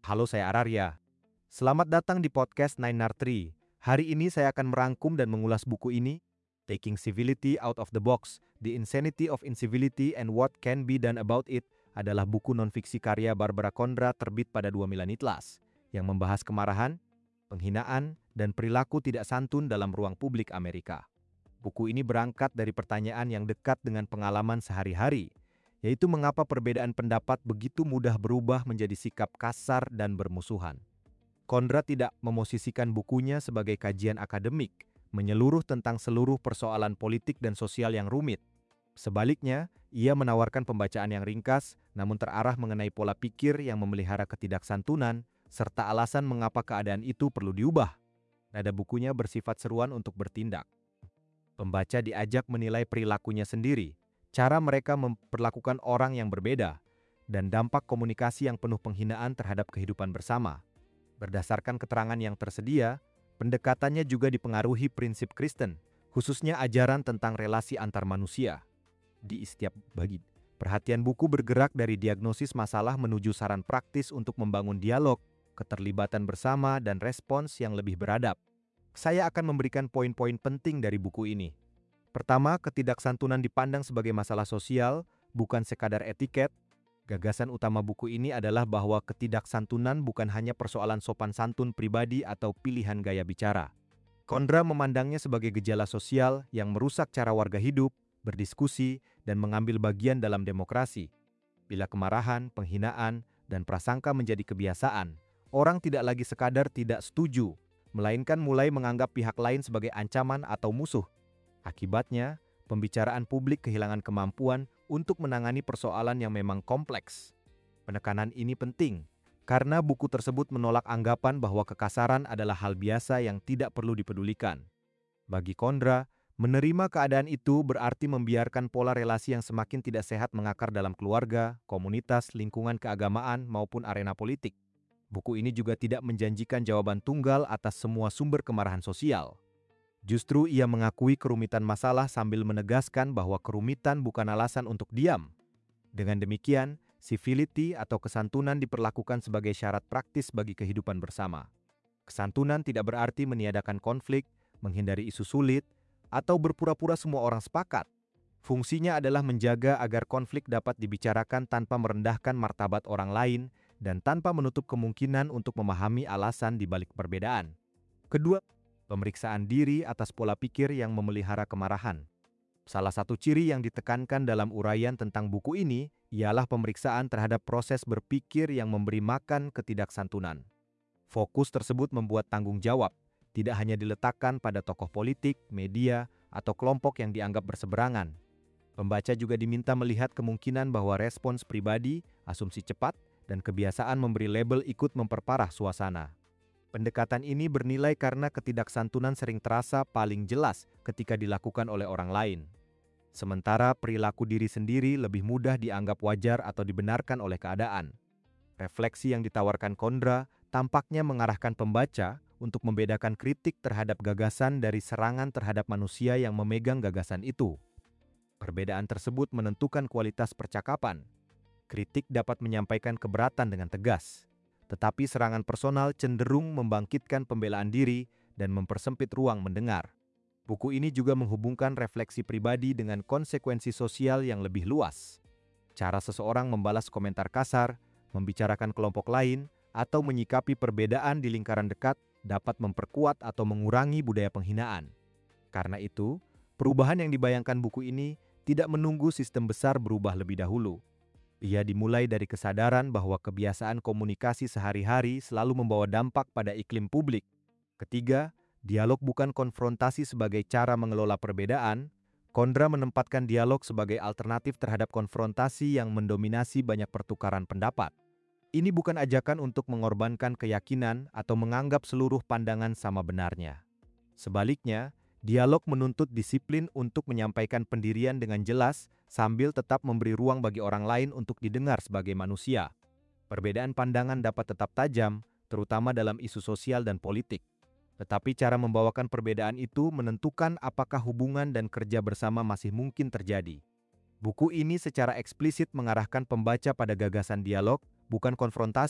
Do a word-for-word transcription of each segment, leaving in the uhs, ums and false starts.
Halo, saya Ararya. Selamat datang di podcast Nine Nar Tree. Hari ini saya akan merangkum dan mengulas buku ini, Taking Civility Out of the Box, The Insanity of Incivility and What Can Be Done About It, adalah buku nonfiksi karya Barbara Kondra terbit pada dua Milanitlas, yang membahas kemarahan, penghinaan, dan perilaku tidak santun dalam ruang publik Amerika. Buku ini berangkat dari pertanyaan yang dekat dengan pengalaman sehari-hari, yaitu mengapa perbedaan pendapat begitu mudah berubah menjadi sikap kasar dan bermusuhan. Kondra tidak memosisikan bukunya sebagai kajian akademik, menyeluruh tentang seluruh persoalan politik dan sosial yang rumit. Sebaliknya, ia menawarkan pembacaan yang ringkas, namun terarah mengenai pola pikir yang memelihara ketidaksantunan, serta alasan mengapa keadaan itu perlu diubah. Nada bukunya bersifat seruan untuk bertindak. Pembaca diajak menilai perilakunya sendiri, cara mereka memperlakukan orang yang berbeda, dan dampak komunikasi yang penuh penghinaan terhadap kehidupan bersama. Berdasarkan keterangan yang tersedia, pendekatannya juga dipengaruhi prinsip Kristen, khususnya ajaran tentang relasi antar manusia. Di setiap bagi, perhatian buku bergerak dari diagnosis masalah menuju saran praktis untuk membangun dialog, keterlibatan bersama, dan respons yang lebih beradab. Saya akan memberikan poin-poin penting dari buku ini. Pertama, ketidaksantunan dipandang sebagai masalah sosial, bukan sekadar etiket. Gagasan utama buku ini adalah bahwa ketidaksantunan bukan hanya persoalan sopan santun pribadi atau pilihan gaya bicara. Kondra memandangnya sebagai gejala sosial yang merusak cara warga hidup, berdiskusi, dan mengambil bagian dalam demokrasi. Bila kemarahan, penghinaan, dan prasangka menjadi kebiasaan, orang tidak lagi sekadar tidak setuju, melainkan mulai menganggap pihak lain sebagai ancaman atau musuh. Akibatnya, pembicaraan publik kehilangan kemampuan untuk menangani persoalan yang memang kompleks. Penekanan ini penting, karena buku tersebut menolak anggapan bahwa kekasaran adalah hal biasa yang tidak perlu dipedulikan. Bagi Kondra, menerima keadaan itu berarti membiarkan pola relasi yang semakin tidak sehat mengakar dalam keluarga, komunitas, lingkungan keagamaan, maupun arena politik. Buku ini juga tidak menjanjikan jawaban tunggal atas semua sumber kemarahan sosial. Justru ia mengakui kerumitan masalah sambil menegaskan bahwa kerumitan bukan alasan untuk diam. Dengan demikian, civility atau kesantunan diperlakukan sebagai syarat praktis bagi kehidupan bersama. Kesantunan tidak berarti meniadakan konflik, menghindari isu sulit, atau berpura-pura semua orang sepakat. Fungsinya adalah menjaga agar konflik dapat dibicarakan tanpa merendahkan martabat orang lain dan tanpa menutup kemungkinan untuk memahami alasan di balik perbedaan. Kedua, pemeriksaan diri atas pola pikir yang memelihara kemarahan. Salah satu ciri yang ditekankan dalam uraian tentang buku ini ialah pemeriksaan terhadap proses berpikir yang memberi makan ketidaksantunan. Fokus tersebut membuat tanggung jawab tidak hanya diletakkan pada tokoh politik, media, atau kelompok yang dianggap berseberangan. Pembaca juga diminta melihat kemungkinan bahwa respons pribadi, asumsi cepat, dan kebiasaan memberi label ikut memperparah suasana. Pendekatan ini bernilai karena ketidaksantunan sering terasa paling jelas ketika dilakukan oleh orang lain. Sementara perilaku diri sendiri lebih mudah dianggap wajar atau dibenarkan oleh keadaan. Refleksi yang ditawarkan Kondra tampaknya mengarahkan pembaca untuk membedakan kritik terhadap gagasan dari serangan terhadap manusia yang memegang gagasan itu. Perbedaan tersebut menentukan kualitas percakapan. Kritik dapat menyampaikan keberatan dengan tegas, tetapi serangan personal cenderung membangkitkan pembelaan diri dan mempersempit ruang mendengar. Buku ini juga menghubungkan refleksi pribadi dengan konsekuensi sosial yang lebih luas. Cara seseorang membalas komentar kasar, membicarakan kelompok lain, atau menyikapi perbedaan di lingkaran dekat dapat memperkuat atau mengurangi budaya penghinaan. Karena itu, perubahan yang dibayangkan buku ini tidak menunggu sistem besar berubah lebih dahulu. Ia dimulai dari kesadaran bahwa kebiasaan komunikasi sehari-hari selalu membawa dampak pada iklim publik. Ketiga, dialog bukan konfrontasi sebagai cara mengelola perbedaan. Kondra menempatkan dialog sebagai alternatif terhadap konfrontasi yang mendominasi banyak pertukaran pendapat. Ini bukan ajakan untuk mengorbankan keyakinan atau menganggap seluruh pandangan sama benarnya. Sebaliknya, dialog menuntut disiplin untuk menyampaikan pendirian dengan jelas sambil tetap memberi ruang bagi orang lain untuk didengar sebagai manusia. Perbedaan pandangan dapat tetap tajam, terutama dalam isu sosial dan politik. Tetapi cara membawakan perbedaan itu menentukan apakah hubungan dan kerja bersama masih mungkin terjadi. Buku ini secara eksplisit mengarahkan pembaca pada gagasan dialog, bukan konfrontasi,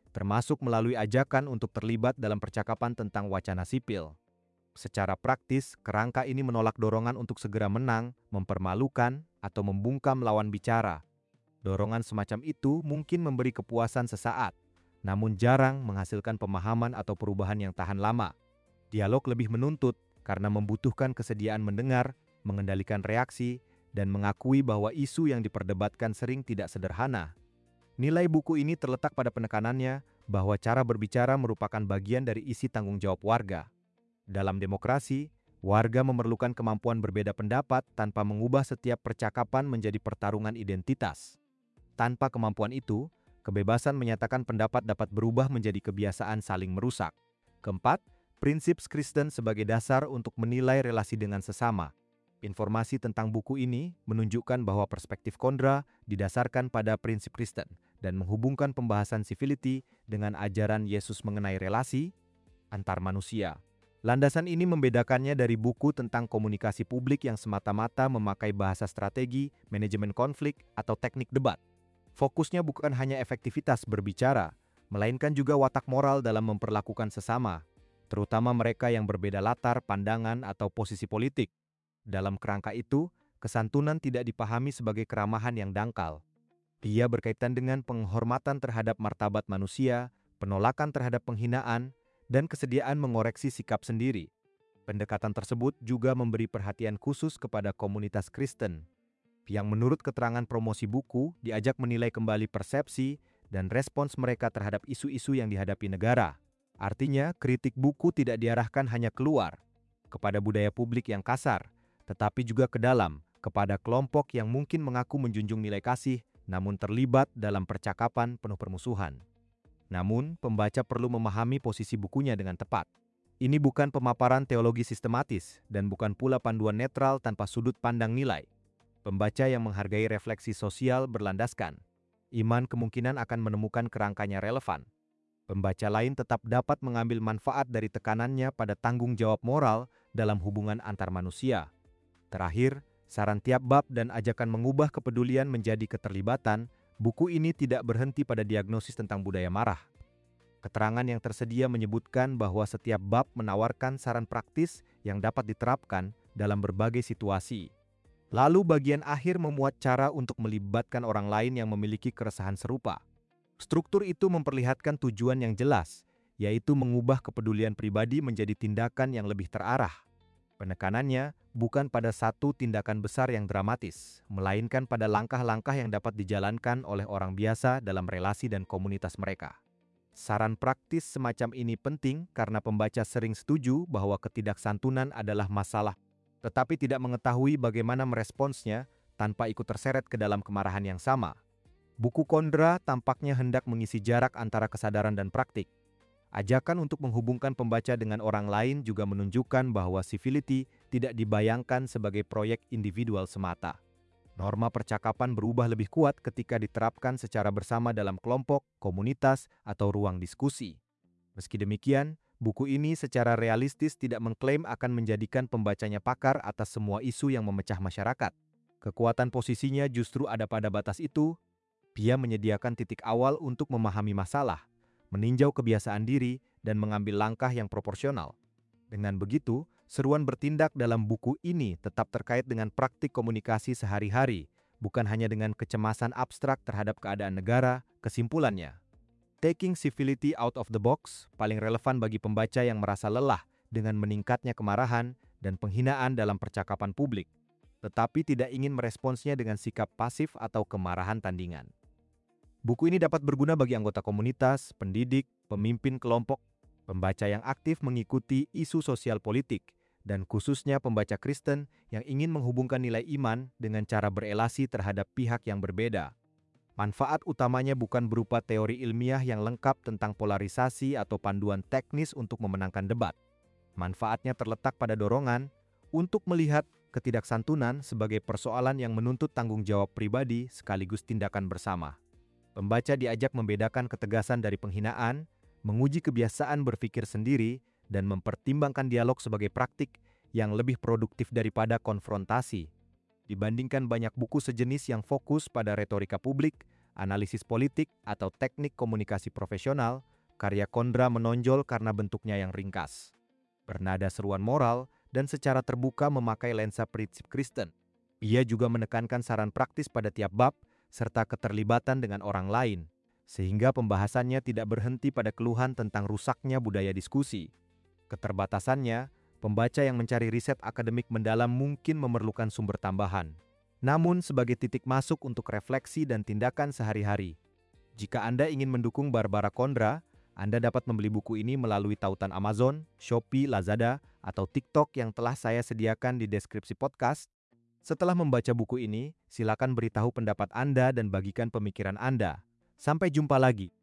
termasuk melalui ajakan untuk terlibat dalam percakapan tentang wacana sipil. Secara praktis, kerangka ini menolak dorongan untuk segera menang, mempermalukan, atau membungkam lawan bicara. Dorongan semacam itu mungkin memberi kepuasan sesaat, namun jarang menghasilkan pemahaman atau perubahan yang tahan lama. Dialog lebih menuntut karena membutuhkan kesediaan mendengar, mengendalikan reaksi, dan mengakui bahwa isu yang diperdebatkan sering tidak sederhana. Nilai buku ini terletak pada penekanannya bahwa cara berbicara merupakan bagian dari isi tanggung jawab warga. Dalam demokrasi, warga memerlukan kemampuan berbeda pendapat tanpa mengubah setiap percakapan menjadi pertarungan identitas. Tanpa kemampuan itu, kebebasan menyatakan pendapat dapat berubah menjadi kebiasaan saling merusak. Keempat, prinsip Kristen sebagai dasar untuk menilai relasi dengan sesama. Informasi tentang buku ini menunjukkan bahwa perspektif Kondra didasarkan pada prinsip Kristen dan menghubungkan pembahasan civility dengan ajaran Yesus mengenai relasi antar manusia. Landasan ini membedakannya dari buku tentang komunikasi publik yang semata-mata memakai bahasa strategi, manajemen konflik, atau teknik debat. Fokusnya bukan hanya efektivitas berbicara, melainkan juga watak moral dalam memperlakukan sesama, terutama mereka yang berbeda latar, pandangan, atau posisi politik. Dalam kerangka itu, kesantunan tidak dipahami sebagai keramahan yang dangkal. Ia berkaitan dengan penghormatan terhadap martabat manusia, penolakan terhadap penghinaan, dan kesediaan mengoreksi sikap sendiri. Pendekatan tersebut juga memberi perhatian khusus kepada komunitas Kristen, yang menurut keterangan promosi buku diajak menilai kembali persepsi dan respons mereka terhadap isu-isu yang dihadapi negara. Artinya, kritik buku tidak diarahkan hanya keluar, kepada budaya publik yang kasar, tetapi juga ke dalam, kepada kelompok yang mungkin mengaku menjunjung nilai kasih, namun terlibat dalam percakapan penuh permusuhan. Namun, pembaca perlu memahami posisi bukunya dengan tepat. Ini bukan pemaparan teologi sistematis, dan bukan pula panduan netral tanpa sudut pandang nilai. Pembaca yang menghargai refleksi sosial berlandaskan iman kemungkinan akan menemukan kerangkanya relevan. Pembaca lain tetap dapat mengambil manfaat dari tekanannya pada tanggung jawab moral dalam hubungan antar manusia. Terakhir, saran tiap bab dan ajakan mengubah kepedulian menjadi keterlibatan, buku ini tidak berhenti pada diagnosis tentang budaya marah. Keterangan yang tersedia menyebutkan bahwa setiap bab menawarkan saran praktis yang dapat diterapkan dalam berbagai situasi. Lalu bagian akhir memuat cara untuk melibatkan orang lain yang memiliki keresahan serupa. Struktur itu memperlihatkan tujuan yang jelas, yaitu mengubah kepedulian pribadi menjadi tindakan yang lebih terarah. Penekanannya bukan pada satu tindakan besar yang dramatis, melainkan pada langkah-langkah yang dapat dijalankan oleh orang biasa dalam relasi dan komunitas mereka. Saran praktis semacam ini penting karena pembaca sering setuju bahwa ketidaksantunan adalah masalah, tetapi tidak mengetahui bagaimana meresponsnya tanpa ikut terseret ke dalam kemarahan yang sama. Buku Kondra tampaknya hendak mengisi jarak antara kesadaran dan praktik. Ajakan untuk menghubungkan pembaca dengan orang lain juga menunjukkan bahwa civility tidak dibayangkan sebagai proyek individual semata. Norma percakapan berubah lebih kuat ketika diterapkan secara bersama dalam kelompok, komunitas, atau ruang diskusi. Meski demikian, buku ini secara realistis tidak mengklaim akan menjadikan pembacanya pakar atas semua isu yang memecah masyarakat. Kekuatan posisinya justru ada pada batas itu. Dia menyediakan titik awal untuk memahami masalah, meninjau kebiasaan diri, dan mengambil langkah yang proporsional. Dengan begitu, seruan bertindak dalam buku ini tetap terkait dengan praktik komunikasi sehari-hari, bukan hanya dengan kecemasan abstrak terhadap keadaan negara. Kesimpulannya, Taking Civility Out of the Box paling relevan bagi pembaca yang merasa lelah dengan meningkatnya kemarahan dan penghinaan dalam percakapan publik, tetapi tidak ingin meresponsnya dengan sikap pasif atau kemarahan tandingan. Buku ini dapat berguna bagi anggota komunitas, pendidik, pemimpin kelompok, pembaca yang aktif mengikuti isu sosial politik, dan khususnya pembaca Kristen yang ingin menghubungkan nilai iman dengan cara berelasi terhadap pihak yang berbeda. Manfaat utamanya bukan berupa teori ilmiah yang lengkap tentang polarisasi atau panduan teknis untuk memenangkan debat. Manfaatnya terletak pada dorongan untuk melihat ketidaksantunan sebagai persoalan yang menuntut tanggung jawab pribadi sekaligus tindakan bersama. Pembaca diajak membedakan ketegasan dari penghinaan, menguji kebiasaan berpikir sendiri, dan mempertimbangkan dialog sebagai praktik yang lebih produktif daripada konfrontasi. Dibandingkan banyak buku sejenis yang fokus pada retorika publik, analisis politik, atau teknik komunikasi profesional, karya Kondra menonjol karena bentuknya yang ringkas, bernada seruan moral, dan secara terbuka memakai lensa prinsip Kristen. Ia juga menekankan saran praktis pada tiap bab, serta keterlibatan dengan orang lain, sehingga pembahasannya tidak berhenti pada keluhan tentang rusaknya budaya diskusi. Keterbatasannya, pembaca yang mencari riset akademik mendalam mungkin memerlukan sumber tambahan. Namun sebagai titik masuk untuk refleksi dan tindakan sehari-hari. Jika Anda ingin mendukung Barbara Kondra, Anda dapat membeli buku ini melalui tautan Amazon, Shopee, Lazada, atau TikTok yang telah saya sediakan di deskripsi podcast. Setelah membaca buku ini, silakan beritahu pendapat Anda dan bagikan pemikiran Anda. Sampai jumpa lagi.